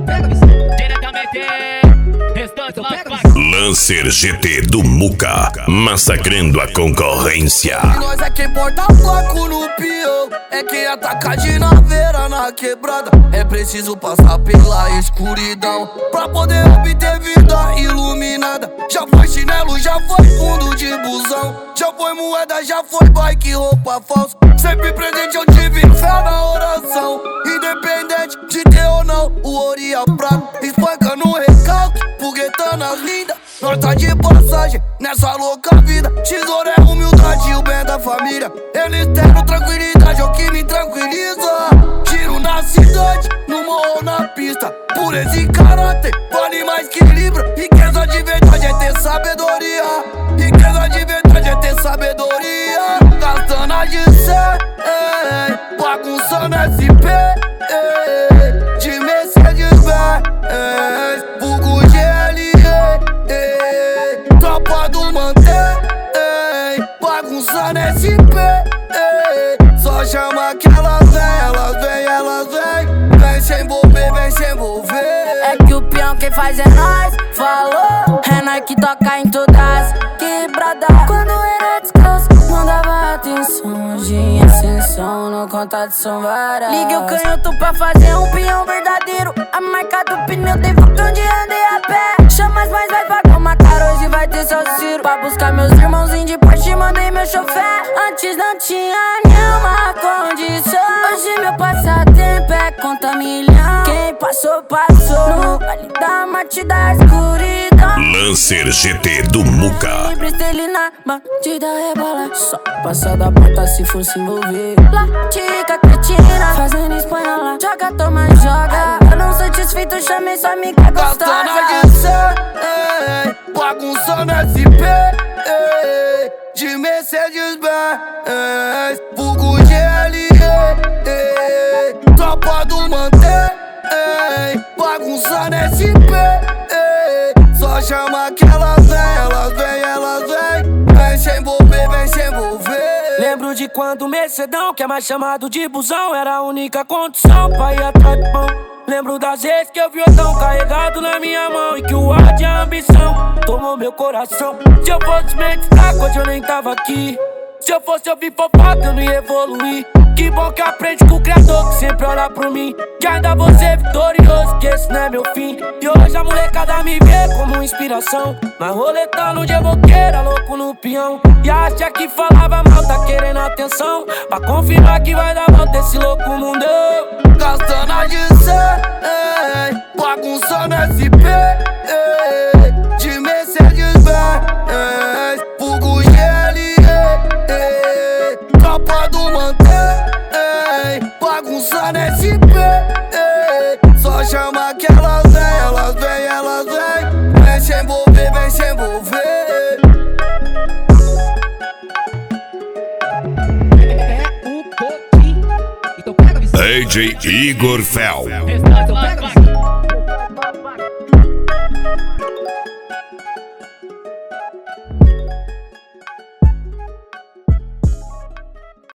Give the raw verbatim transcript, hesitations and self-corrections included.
Lancer G T do Muca, massacrando a concorrência. E nós é quem porta flaco no peão, é quem ataca de naveira na quebrada. É preciso passar pela escuridão pra poder obter vida iluminada. Já foi chinelo, já foi fundo de busão, já foi moeda, já foi bike, roupa falsa. Sempre presente eu tive fé na oração, independente de ter ou não o ouro e a prata. Espanca no recalque, foguetando as lindas. Nós tá de passagem nessa louca vida. Tesouro é humildade e o bem da família. Eles terão tranquilidade, é o que me tranquiliza. Tiro na cidade, no morro ou na pista. Pureza e caráter, vale mais que libra. Riqueza de verdade é ter sabedoria. Riqueza de verdade é ter sabedoria. Gastando a de cem, bagunçando S P, ei, de Mercedes Benz, vulgo G L E, tropa do manter, ei, bagunçando S P, ei, só chama que elas vem, elas vem, elas vem, vem se envolver, vem se envolver. É que o peão quem faz é nós, falou, é nós que toca em todas quebradas. Quando era descalço, não dava atenção, hoje em ascensão, no contato são várias. Ligue o canhoto pra fazer um peão verdadeiro. A marca do pneu tem vulcão de andei a pé. Chama as mais vai pagar uma cara, hoje vai ter salseiro. Pra buscar meus irmãozinhos de Porsche, mandei meu chofer. Antes não tinha nenhuma condição, hoje meu passatempo é conta milhão. Quem passou, passou, no vale da morte da escuridão. Lancer G T do Muca. Estrelina, bandida rebola, só passa da porta se for se envolver. Latica, cretina, fazendo espanhola. Joga, toma, joga. Eu não satisfeito, chamei sua amiga gostosa. Gastando a de cem, bagunçando S P, ei, de Mercedes Benz, vulgo G L E, ei, tropa do manter, ei, bagunçando S P, ei, só chama que elas vem, elas vem, elas vem, vem se envolver, vem se envolver. Lembro de quando o Mercedão, que é mais chamado de busão, era a única condição pra ir atrás do pão. Lembro das vezes que eu vi o tão carregado na minha mão e que o ar de ambição tomou meu coração. Se eu fosse mente fraca, hoje eu nem tava aqui. Se eu fosse ouvir fofoca, eu não ia evoluir. Que bom que aprende com o criador que sempre olha por mim. Que ainda vou ser vitorioso, que esse não é meu fim. E hoje a molecada me vê como inspiração. Mas roletando de evoqueira, louco no peão. E acha que falava mal, tá querendo atenção. Pra confirmar que vai dar volta esse louco mundão. Gastando a de cem, bagunçando S P, ei, de Mercedes Benz, vulgo G L E, ei, tropa do manter, ei, bagunçando S P, ei, só chama que elas vem, elas vem, elas vem, vem se envolver, vem se envolver. D J Igor Fel.